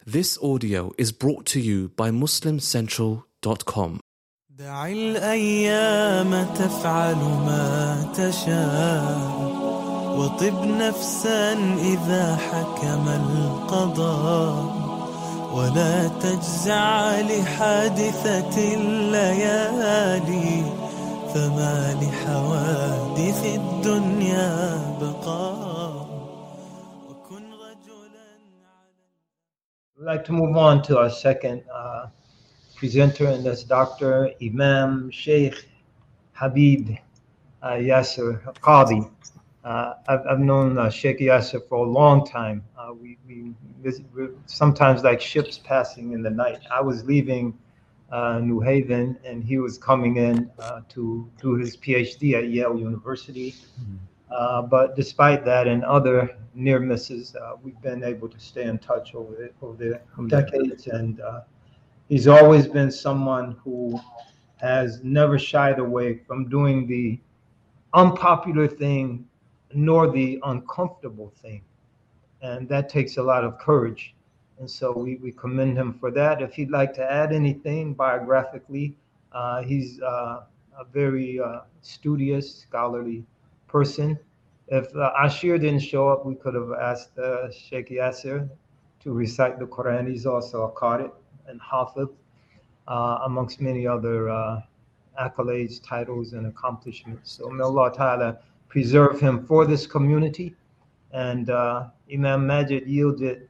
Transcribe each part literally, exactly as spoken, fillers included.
This audio is brought to you by muslim central dot com. دع الأيام تفعل ما تشاء وطب نفسا إذا حكم القضاء ولا تجزع لحادثة الليالي فما لحوادث الدنيا بقاء وكن رجلا. We'd like to move on to our second uh, presenter, and that's Doctor Imam Sheikh Habib uh, Yasser Qadi. Uh, I've, I've known uh, Sheikh Yasser for a long time. Uh, we, we visit, sometimes like ships passing in the night. I was leaving uh, New Haven, and he was coming in uh, to do his PhD at Yale University. Mm-hmm. Uh, but despite that and other near misses, uh, we've been able to stay in touch over the, over the decades. And uh, he's always been someone who has never shied away from doing the unpopular thing nor the uncomfortable thing. And that takes a lot of courage. And so we, we commend him for that. If he'd like to add anything biographically, uh, he's uh, a very uh, studious, scholarly person. If uh, Ashir didn't show up, we could have asked uh, Sheikh Yasser to recite the Quran. He's also a Qari and Hafiz, uh, amongst many other uh, accolades, titles, and accomplishments. So may Allah Ta'ala preserve him for this community. And uh, Imam Majid yielded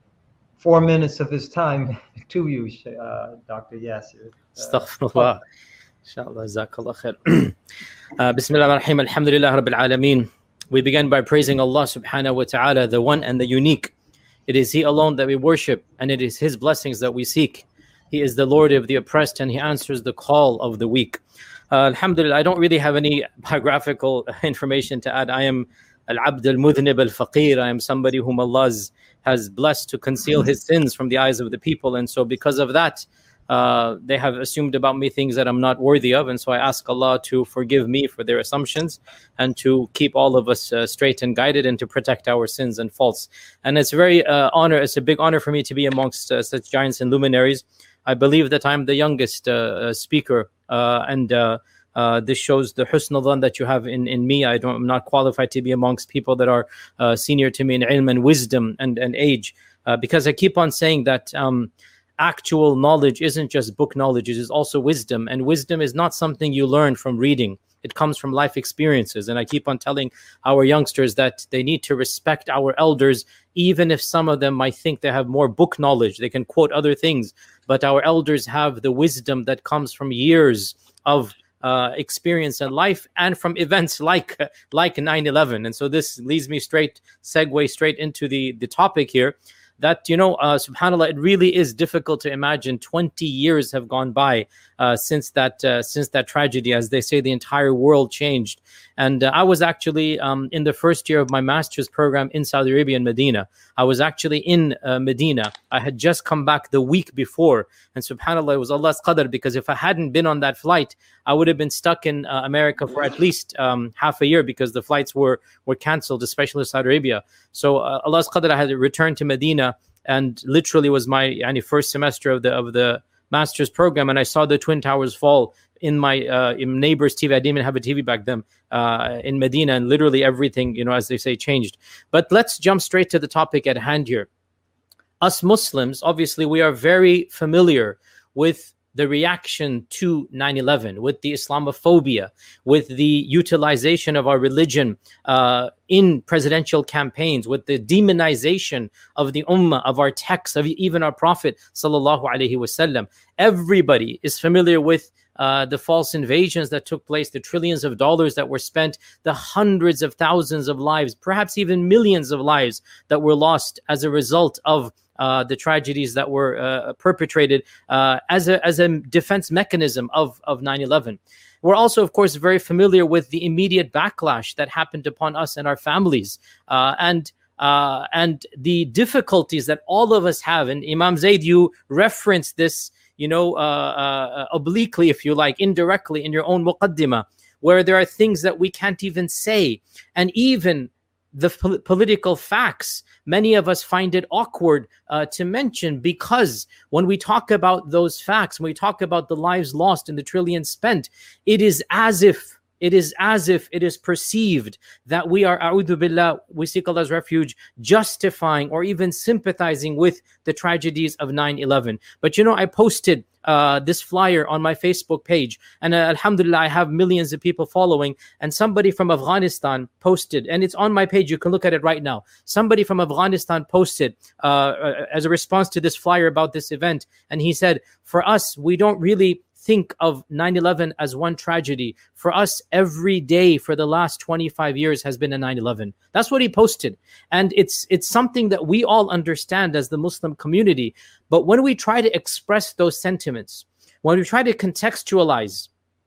four minutes of his time to you, uh, Doctor Yasser. Astaghfirullah. Inshallah, jazakallah khair. uh, Bismillah ar-Rahim, alhamdulillah rabbil alameen. We begin by praising Allah subhanahu wa ta'ala, the one and the unique. It is He alone that we worship, and it is His blessings that we seek. He is the Lord of the oppressed, and He answers the call of the weak. Uh, alhamdulillah, I don't really have any biographical information to add. I am al-abd al-mudhnib al-faqir. I am somebody whom Allah has blessed to conceal His sins from the eyes of the people. And so because of that, uh, they have assumed about me things that I'm not worthy of. And so I ask Allah to forgive me for their assumptions and to keep all of us uh, straight and guided and to protect our sins and faults. And it's very uh, honor. It's a big honor for me to be amongst uh, such giants and luminaries. I believe that I'm the youngest uh, speaker, uh, and uh, uh, this shows the husn dhan that you have in, in me. I don't, I'm not qualified to be amongst people that are uh, senior to me in ilm and wisdom and, and age, uh, because I keep on saying that um, actual knowledge isn't just book knowledge, it is also wisdom. And wisdom is not something you learn from reading. It comes from life experiences. And I keep on telling our youngsters that they need to respect our elders, even if some of them might think they have more book knowledge. They can quote other things, but our elders have the wisdom that comes from years of uh, experience in life and from events like like nine eleven. And so this leads me straight, segue straight into the, the topic here. That, you know, uh, subhanAllah, it really is difficult to imagine twenty years have gone by uh, since that uh, since that tragedy. As they say, the entire world changed. And uh, I was actually um, in the first year of my master's program in Saudi Arabia in Medina. I was actually in uh, Medina. I had just come back the week before. And subhanAllah, it was Allah's qadr, because if I hadn't been on that flight, I would have been stuck in uh, America for at least um, half a year, because the flights were, were canceled, especially Saudi Arabia. So uh, Allah's qadr, I had to return to Medina, and literally was my yani, first semester of the of the master's program, and I saw the Twin Towers fall in my uh, in neighbor's T V. I didn't even have a T V back then uh, in Medina, and literally everything, you know, as they say, changed. But let's jump straight to the topic at hand here. Us Muslims, obviously, we are very familiar with the reaction to nine eleven, with the Islamophobia, with the utilization of our religion uh, in presidential campaigns, with the demonization of the ummah, of our texts, of even our Prophet sallallahu alaihi wasallam. Everybody is familiar with uh, the false invasions that took place, the trillions of dollars that were spent, the hundreds of thousands of lives, perhaps even millions of lives that were lost as a result of Uh, the tragedies that were uh, perpetrated uh, as a as a defense mechanism of, of nine eleven. We're also, of course, very familiar with the immediate backlash that happened upon us and our families, uh, and uh, and the difficulties that all of us have. And Imam Zaid, you referenced this, you know, uh, uh, obliquely, if you like, indirectly in your own muqaddimah, where there are things that we can't even say. And even the pol- political facts, many of us find it awkward uh, to mention, because when we talk about those facts, when we talk about the lives lost and the trillions spent, it is as if It is as if it is perceived that we are, a'udhu billah, we seek Allah's refuge, justifying or even sympathizing with the tragedies of nine eleven. But you know, I posted uh, this flyer on my Facebook page, and uh, alhamdulillah, I have millions of people following, and somebody from Afghanistan posted, and it's on my page, you can look at it right now. Somebody from Afghanistan posted uh, as a response to this flyer about this event, and he said, for us, we don't really think of nine eleven as one tragedy. For us, every day for the last twenty-five years has been a nine eleven. That's what he posted. And it's it's something that we all understand as the Muslim community. But when we try to express those sentiments, when we try to contextualize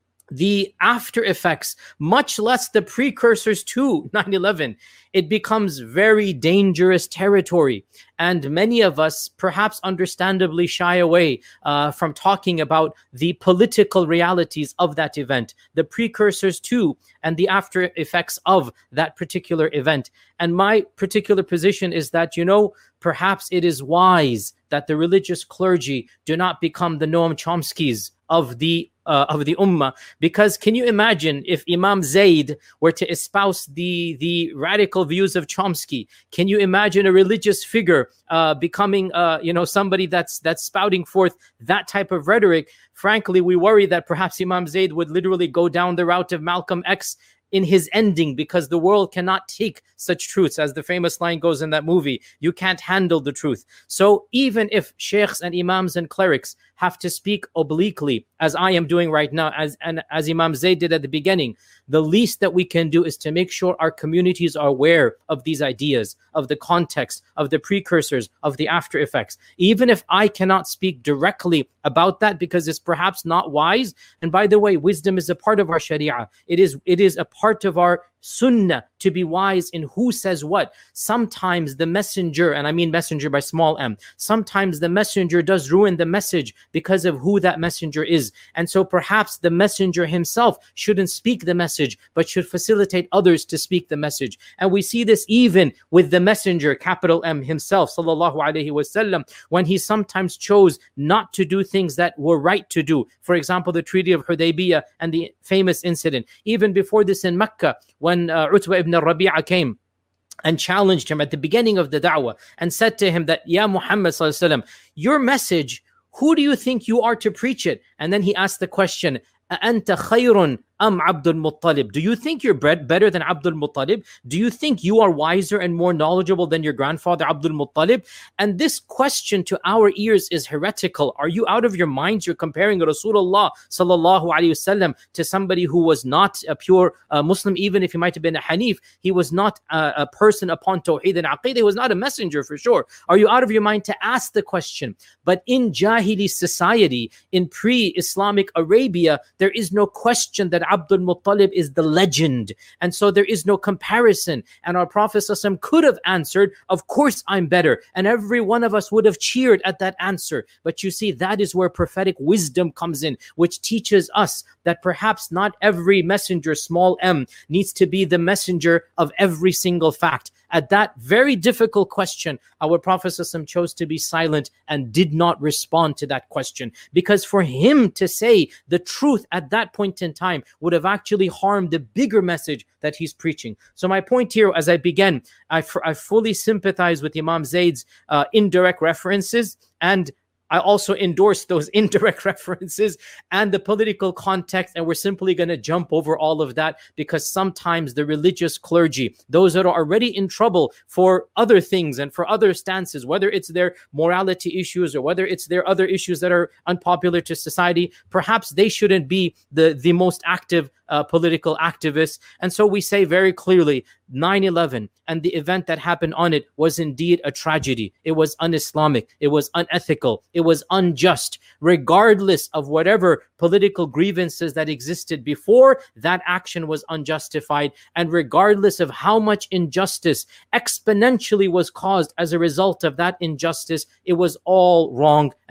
the after effects, much less the precursors to nine eleven, it becomes very dangerous territory. And many of us perhaps understandably shy away uh, from talking about the political realities of that event, the precursors to and the after effects of that particular event. And my particular position is that, you know, perhaps it is wise that the religious clergy do not become the Noam Chomskys of the uh, of the ummah, because can you imagine if Imam Zayd were to espouse the the radical views of Chomsky? Can you imagine a religious figure uh, becoming uh, you know somebody that's that's spouting forth that type of rhetoric? Frankly, we worry that perhaps Imam Zayd would literally go down the route of Malcolm X in his ending, because the world cannot take such truths. As the famous line goes in that movie, you can't handle the truth. So even if sheikhs and imams and clerics have to speak obliquely, as I am doing right now, as and as Imam Zayd did at the beginning, the least that we can do is to make sure our communities are aware of these ideas, of the context, of the precursors, of the after effects. Even if I cannot speak directly about that because it's perhaps not wise. And by the way, wisdom is a part of our sharia. It is, it is a part of our sunnah to be wise in who says what. Sometimes the messenger, and I mean messenger by small m, sometimes the messenger does ruin the message because of who that messenger is. And so perhaps the messenger himself shouldn't speak the message, but should facilitate others to speak the message. And we see this even with the messenger, capital M, himself, sallallahu alaihi wasallam, when he sometimes chose not to do things that were right to do. For example, the Treaty of Hudaybiyah and the famous incident. Even before this in Mecca, when uh, Utbah ibn Rabi'ah came and challenged him at the beginning of the da'wah and said to him that, Ya Muhammad sallallahu alaihi wasallam, your message, who do you think you are to preach it? And then he asked the question, أَأَنْتَ خَيْرٌ Am Abdul Muttalib? Do you think you're better than Abdul Muttalib? Do you think you are wiser and more knowledgeable than your grandfather Abdul Muttalib? And this question to our ears is heretical. Are you out of your minds? You're comparing Rasulullah sallallahu alaihi wasallam to somebody who was not a pure uh, Muslim, even if he might have been a Hanif. He was not a, a person upon Tawheed and Aqeedah. He was not a messenger for sure. Are you out of your mind to ask the question? But in Jahili society, in pre-Islamic Arabia, there is no question that Abdul Muttalib is the legend. And so there is no comparison. And our Prophet ﷺ could have answered, of course I'm better. And every one of us would have cheered at that answer. But you see, that is where prophetic wisdom comes in, which teaches us that perhaps not every messenger, small m, needs to be the messenger of every single fact. At that very difficult question, our Prophet ﷺ chose to be silent and did not respond to that question. Because for him to say the truth at that point in time would have actually harmed the bigger message that he's preaching. So my point here, as I began, I, f- I fully sympathize with Imam Zayd's uh, indirect references, and I also endorse those indirect references and the political context, and we're simply going to jump over all of that because sometimes the religious clergy, those that are already in trouble for other things and for other stances, whether it's their morality issues or whether it's their other issues that are unpopular to society, perhaps they shouldn't be the, the most active uh, political activists. And so we say very clearly, nine eleven and the event that happened on it was indeed a tragedy. It was un-Islamic. It was unethical. It was unjust. Regardless of whatever political grievances that existed before, that action was unjustified. And regardless of how much injustice exponentially was caused as a result of that injustice, it was all wrong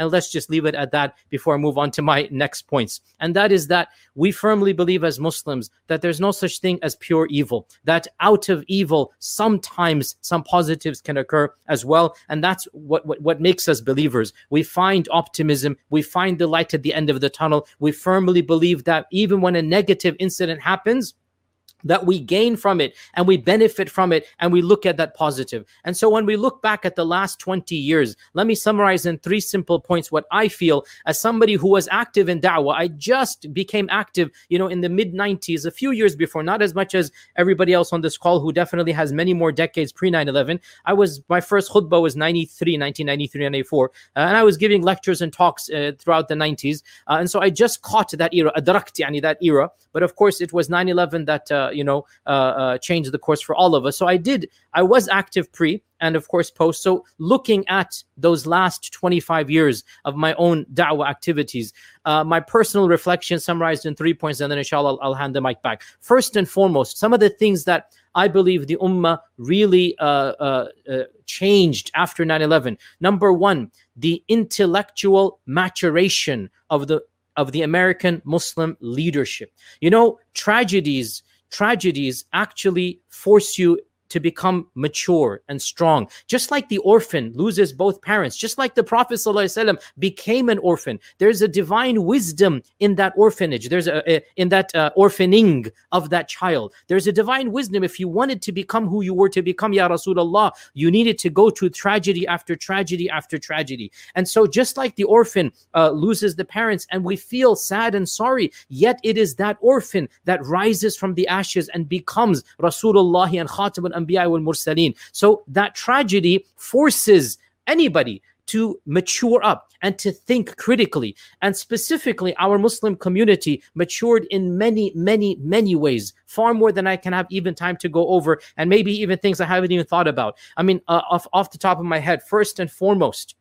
And let's just leave it at that before I move on to my next points. And that is that we firmly believe as Muslims that there's no such thing as pure evil, that out of evil, sometimes some positives can occur as well. And that's what, what, what makes us believers. We find optimism. We find the light at the end of the tunnel. We firmly believe that even when a negative incident happens, that we gain from it and we benefit from it, and we look at that positive. And so when we look back at the last twenty years, let me summarize in three simple points what I feel as somebody who was active in da'wah. I just became active, you know, in the mid nineties, a few years before, not as much as everybody else on this call who definitely has many more decades pre nine eleven. I was, my first khutbah was ninety-three, nineteen ninety-three, ninety-four, uh, and I was giving lectures and talks uh, throughout the nineties. Uh, and so I just caught that era, adrakt, yani that era. But of course, it was nine eleven that, uh, you know, uh, uh, changed the course for all of us. So I did, I was active pre and of course post. So looking at those last twenty-five years of my own da'wah activities, uh, my personal reflection summarized in three points, and then inshallah I'll, I'll hand the mic back. First and foremost, some of the things that I believe the ummah really uh, uh, uh, changed after nine eleven. Number one, the intellectual maturation of the of the American Muslim leadership. You know, tragedies, tragedies actually force you to become mature and strong. Just like the orphan loses both parents, just like the Prophet ﷺ became an orphan. There's a divine wisdom in that orphanage. There's a, a in that uh, orphaning of that child. There's a divine wisdom. If you wanted to become who you were to become, Ya Rasulullah, you needed to go through tragedy after tragedy after tragedy. And so just like the orphan uh, loses the parents and we feel sad and sorry, yet it is that orphan that rises from the ashes and becomes Rasulullah and Khatam al Anbiya wal Mursaleen. So that tragedy forces anybody to mature up and to think critically. And specifically, our Muslim community matured in many, many, many ways, far more than I can have even time to go over, and maybe even things I haven't even thought about. I mean, uh, off, off the top of my head, first and foremost,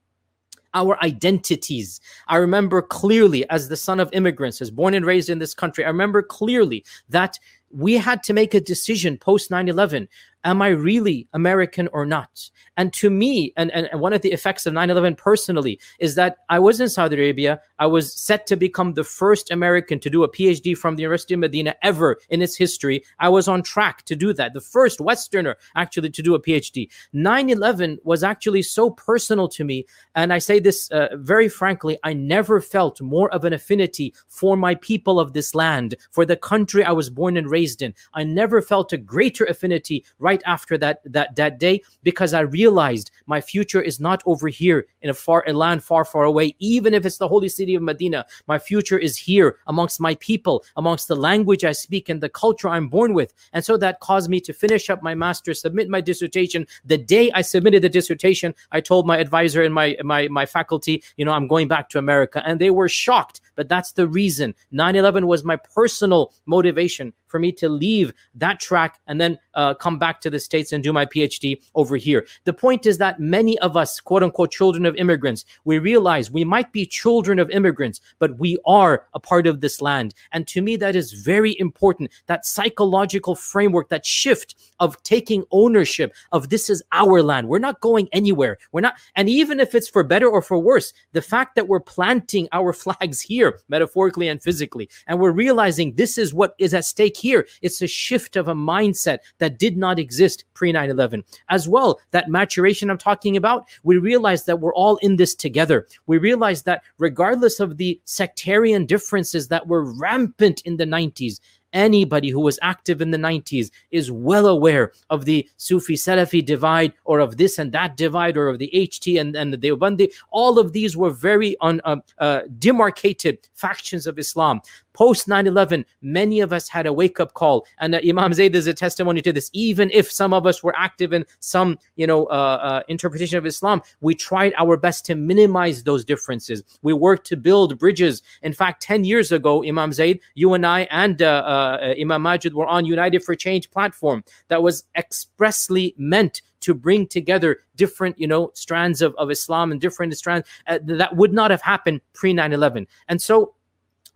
our identities. I remember clearly, as the son of immigrants, as born and raised in this country, I remember clearly that we had to make a decision post nine eleven. Am I really American or not? And to me, and, and one of the effects of nine eleven personally is that I was in Saudi Arabia. I was set to become the first American to do a PhD from the University of Medina ever in its history. I was on track to do that. The first Westerner actually to do a PhD. nine eleven was actually so personal to me. And I say this uh, very frankly, I never felt more of an affinity for my people of this land, for the country I was born and raised in. I never felt a greater affinity right after that, that, that day, because I realized my future is not over here in a far a land far, far away, even if it's the holy city of Medina. My future is here amongst my people, amongst the language I speak and the culture I'm born with. And so that caused me to finish up my master's, submit my dissertation. The day I submitted the dissertation, I told my advisor and my, my, my faculty, you know, I'm going back to America. And they were shocked, but that's the reason. nine eleven was my personal motivation for me to leave that track and then uh, come back to the States and do my PhD over here. The point is that many of us, quote unquote, children of immigrants, we realize we might be children of immigrants, but we are a part of this land. And to me, that is very important. That psychological framework, that shift of taking ownership of this is our land. We're not going anywhere. We're not. And even if it's for better or for worse, the fact that we're planting our flags here, metaphorically and physically, and we're realizing this is what is at stake here, it's a shift of a mindset that did not exist pre nine eleven. As well, that maturation I'm talking about, we realize that we're all in this together. We realize that regardless of the sectarian differences that were rampant in the nineties, anybody who was active in the nineties is well aware of the Sufi Salafi divide, or of this and that divide, or of the H T and, and the Deobandi. All of these were very un, uh, uh, demarcated factions of Islam. Post nine eleven, many of us had a wake-up call, and uh, Imam Zayd is a testimony to this. Even if some of us were active in some, you know, uh, uh, interpretation of Islam, we tried our best to minimize those differences. We worked to build bridges. In fact, ten years ago, Imam Zayd, you and I and uh, uh, Imam Majid were on United for Change platform that was expressly meant to bring together different, you know, strands of, of Islam and different strands uh, that would not have happened pre nine eleven. And so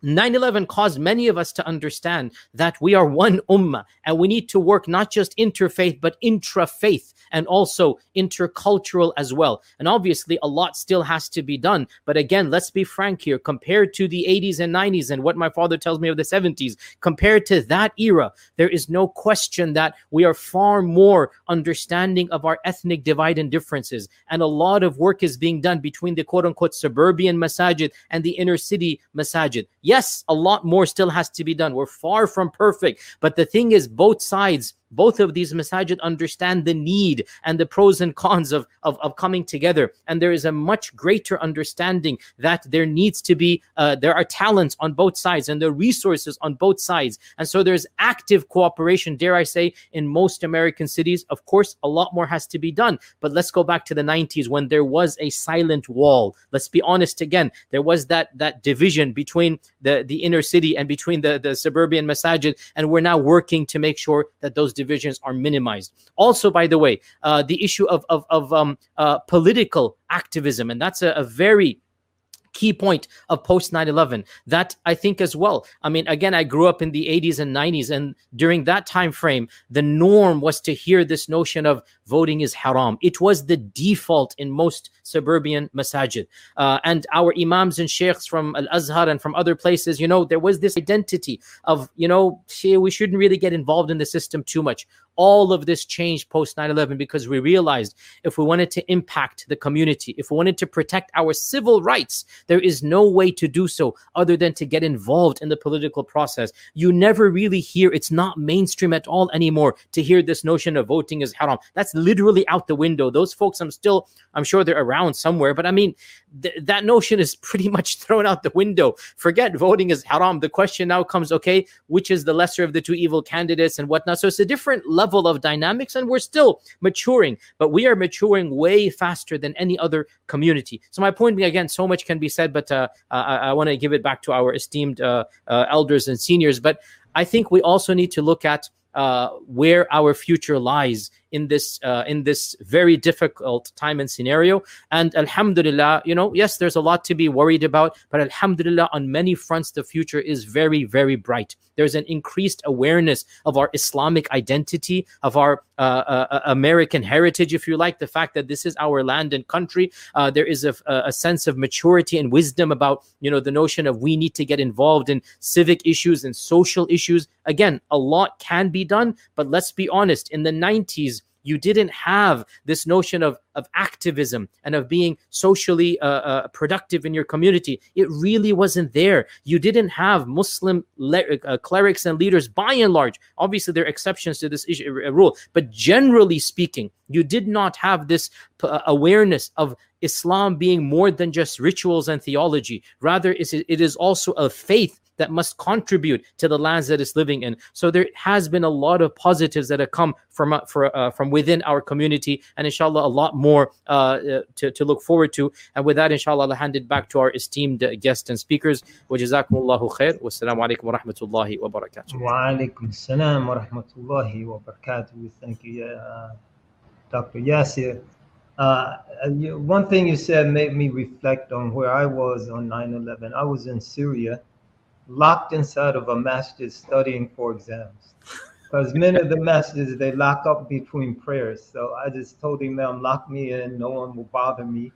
nine eleven caused many of us to understand that we are one ummah, and we need to work not just interfaith, but intra-faith, and also intercultural as well. And obviously, a lot still has to be done. But again, let's be frank here. Compared to the eighties and nineties and what my father tells me of the seventies, compared to that era, there is no question that we are far more understanding of our ethnic divide and differences. And a lot of work is being done between the quote-unquote suburban masajid and the inner city masajid. Yes, a lot more still has to be done. We're far from perfect. But the thing is, both sides, both of these masajid understand the need and the pros and cons of, of, of coming together. And there is a much greater understanding that there needs to be, uh, there are talents on both sides and there are resources on both sides. And so there's active cooperation, dare I say, in most American cities. Of course, a lot more has to be done. But let's go back to the nineties when there was a silent wall. Let's be honest again. There was that, that division between the, the inner city and between the, the suburban masajid. And we're now working to make sure that those divisions are minimized. Also, by the way, uh, the issue of, of, of um, uh, political activism, and that's a, a very key point of post nine eleven that I think as well. I mean, again, I grew up in the eighties and nineties, and during that time frame, the norm was to hear this notion of voting is haram. It was the default in most suburban masajid. Uh, and our imams and sheikhs from Al-Azhar and from other places, you know, there was this identity of, you know, we shouldn't really get involved in the system too much. All of this changed post nine eleven because we realized if we wanted to impact the community, if we wanted to protect our civil rights, there is no way to do so other than to get involved in the political process. You never really hear, it's not mainstream at all anymore to hear this notion of voting is haram. That's literally out the window. Those folks, I'm still, I'm sure they're around somewhere, but I mean, th- that notion is pretty much thrown out the window. Forget voting is haram. The question now comes, okay, which is the lesser of the two evil candidates and whatnot? So it's a different level level of dynamics, and we're still maturing, but we are maturing way faster than any other community. So my point being, again, so much can be said, but uh, I, I want to give it back to our esteemed uh, uh, elders and seniors. But I think we also need to look at uh, where our future lies in this uh, in this very difficult time and scenario. And alhamdulillah, you know, yes, there's a lot to be worried about, but alhamdulillah, on many fronts, the future is very, very bright. There's an increased awareness of our Islamic identity, of our uh, uh, American heritage, if you like, the fact that this is our land and country. Uh, there is a, a sense of maturity and wisdom about, you know, the notion of we need to get involved in civic issues and social issues. Again, a lot can be done, but let's be honest, in the nineties, you didn't have this notion of, of activism and of being socially uh, uh, productive in your community. It really wasn't there. You didn't have Muslim le- uh, clerics and leaders, by and large. Obviously, there are exceptions to this issue, uh, rule, but generally speaking, you did not have this uh, awareness of Islam being more than just rituals and theology. Rather, it is also a faith that must contribute to the lands that it's living in. So there has been a lot of positives that have come from uh, for, uh, from within our community, and inshallah, a lot more uh, to, to look forward to. And with that, inshallah, I'll hand it back to our esteemed uh, guests and speakers. Wa jazakumullahu khair. Wassalamu alaikum wa rahmatullahi wa barakatuh. Wa alaikum salam wa rahmatullahi wa barakatuh. Thank you, uh, Doctor Yasir. Uh, you, one thing you said made me reflect on where I was on nine eleven. I was in Syria, locked inside of a masjid studying for exams. Because many of the masjids, they lock up between prayers. So I just told him, "Imam, lock me in, no one will bother me."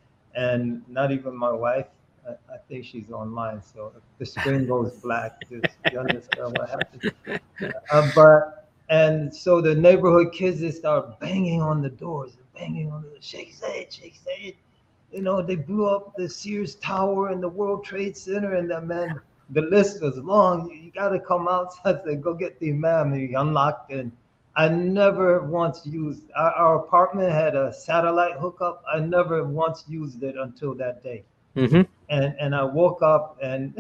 And not even my wife. I, I think she's online. So if the screen goes black, just you understand what happened. Uh, but, and so the neighborhood kids, they start banging on the doors, banging on the Sheikh Zayed, Sheikh Zayed. You know, they blew up the Sears Tower and the World Trade Center, and that man, the list was long. You, you got to come outside. I said, go get the imam. And he unlocked it. I never once used, our, our apartment had a satellite hookup. I never once used it until that day. Mm-hmm. And and I woke up and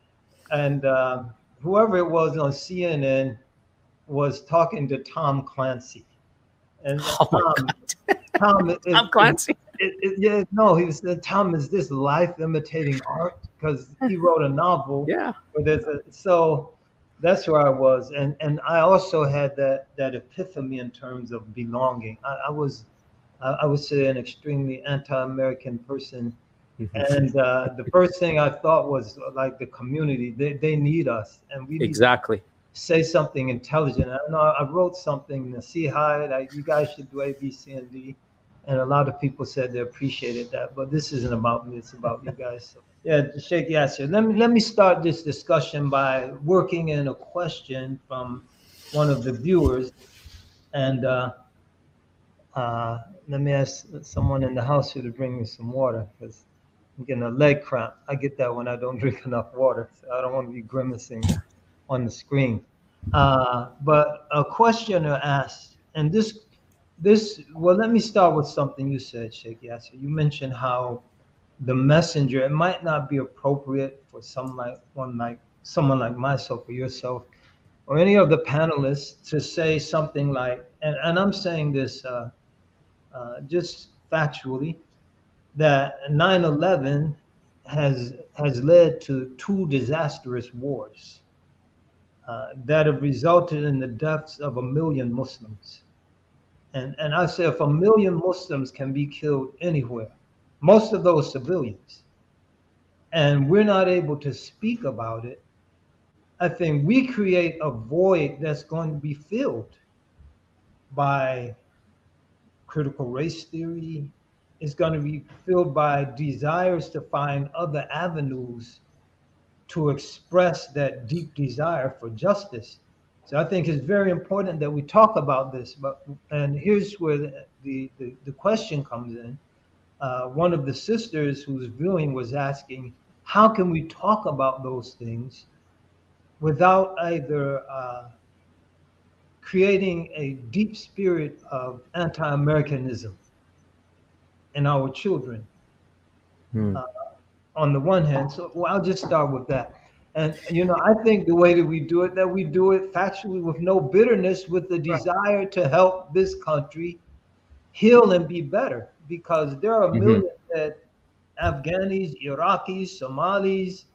and uh, whoever it was on C N N was talking to Tom Clancy. And oh Tom, Tom, is, Tom Clancy. It, it, yeah, no, he said, Tom, is this life imitating art? Because he wrote a novel. Yeah. Where there's a, so that's where I was. And and I also had that that epiphany in terms of belonging. I, I was, I, I would say, an extremely anti-American person And uh, the first thing I thought was like the community, they, they need us, and we need Exactly. to say something intelligent. I know I wrote something, Nasiha, like you guys should do A, B, C, and D. And a lot of people said they appreciated that, but this isn't about me, it's about you guys. So, yeah, Sheikh Yasser, let me, let me start this discussion by working in a question from one of the viewers. And uh, uh, let me ask someone in the house here to bring me some water, because I'm getting a leg cramp. I get that when I don't drink enough water. So I don't want to be grimacing on the screen. Uh, but a questioner asked, and this, this, well, let me start with something you said, Sheikh Yasser. You mentioned how the messenger, it might not be appropriate for some like one like someone like myself or yourself or any of the panelists to say something like, and, and I'm saying this uh, uh, just factually, that nine eleven has has led to two disastrous wars uh, that have resulted in the deaths of a million Muslims. And, and I say if a million Muslims can be killed anywhere, most of those civilians, and we're not able to speak about it, I think we create a void that's going to be filled by critical race theory. It's going to be filled by desires to find other avenues to express that deep desire for justice. So I think it's very important that we talk about this. But and here's where the, the, the, the question comes in. Uh, one of the sisters who's viewing was asking, how can we talk about those things without either uh, creating a deep spirit of anti-Americanism in our children? Hmm. Uh, on the one hand, so well, I'll just start with that. And, you know, I think the way that we do it, that we do it factually with no bitterness, with the desire to help this country heal and be better. Because there are millions mm-hmm. that Afghanis, Iraqis, Somalis,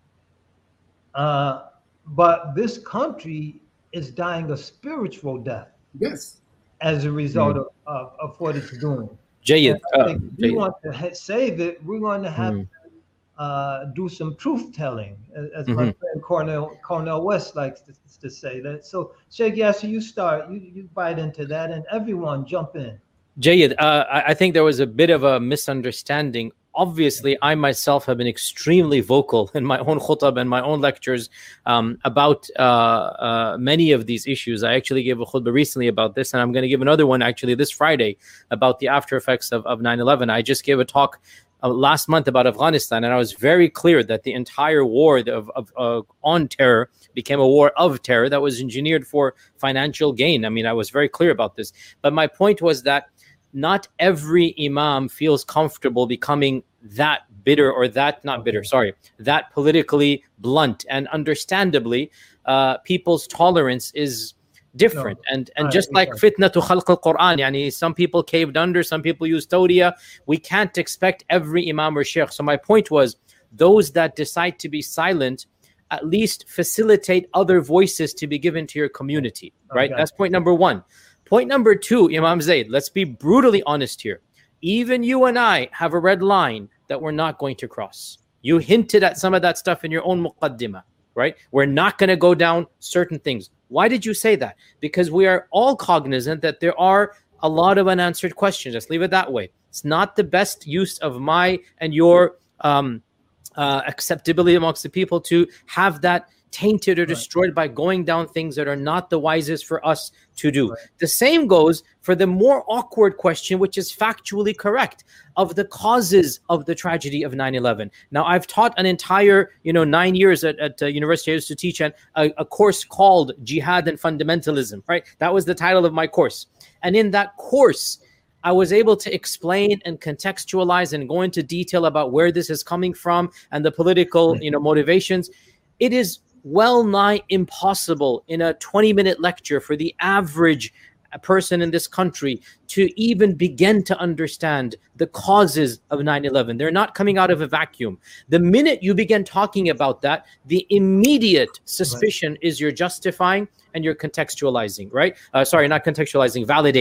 uh, but this country is dying a spiritual death. Yes. As a result mm. of, of, of what it's doing. Jayed, I think uh, if we Jayed. want to ha- save it, we're going to have mm. to uh, do some truth telling, as mm-hmm. my friend Cornel, Cornel West likes to, to say that. So, Sheikh Yasser, you start, you, you bite into that, and everyone jump in. Jayed, uh, I think there was a bit of a misunderstanding. Obviously, I myself have been extremely vocal in my own khutab and my own lectures um, about uh, uh, many of these issues. I actually gave a khutbah recently about this, and I'm going to give another one actually this Friday about the after effects of, of nine eleven. I just gave a talk uh, last month about Afghanistan, and I was very clear that the entire war of, of uh, on terror became a war of terror that was engineered for financial gain. I mean, I was very clear about this. But my point was that not every imam feels comfortable becoming that bitter or that, not bitter, sorry, that politically blunt. And understandably, uh, people's tolerance is different. No. And and right, just like fitna to khalq al-Quran, yani some people caved under, some people use tawdiya. We can't expect every imam or sheikh. So my point was, those that decide to be silent, at least facilitate other voices to be given to your community, right? Okay. That's point number one. Point number two, Imam Zaid, let's be brutally honest here. Even you and I have a red line that we're not going to cross. You hinted at some of that stuff in your own muqaddimah, right? We're not going to go down certain things. Why did you say that? Because we are all cognizant that there are a lot of unanswered questions. Let's leave it that way. It's not the best use of my and your um, uh, acceptability amongst the people to have that tainted or destroyed right. by going down things that are not the wisest for us to do. Right. The same goes for the more awkward question, which is factually correct, of the causes of the tragedy of nine eleven. Now, I've taught an entire, you know, nine years at, at uh, university. I used to teach an, a, a course called Jihad and Fundamentalism, right? That was the title of my course. And in that course, I was able to explain and contextualize and go into detail about where this is coming from and the political, you know, motivations. It is well nigh impossible in a twenty minute lecture for the average person in this country to even begin to understand the causes of nine eleven. They're not coming out of a vacuum. The minute you begin talking about that, the immediate suspicion right. is you're justifying and you're contextualizing, right? Uh, sorry, not contextualizing, validating.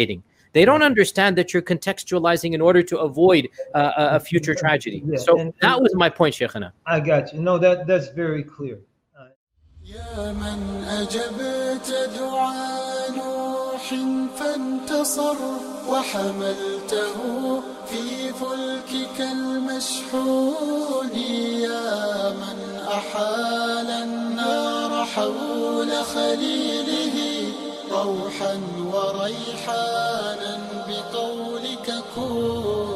They don't understand that you're contextualizing in order to avoid uh, a future tragedy. Yeah, So and- that was my point, Shaykhana. I got you. No, that that's very clear. Uh, يا من أجبت دعاء نوح فانتصر وحملته في فلكك المشحون يا من أحال النار حول خليله روحا وريحانا بقولك كن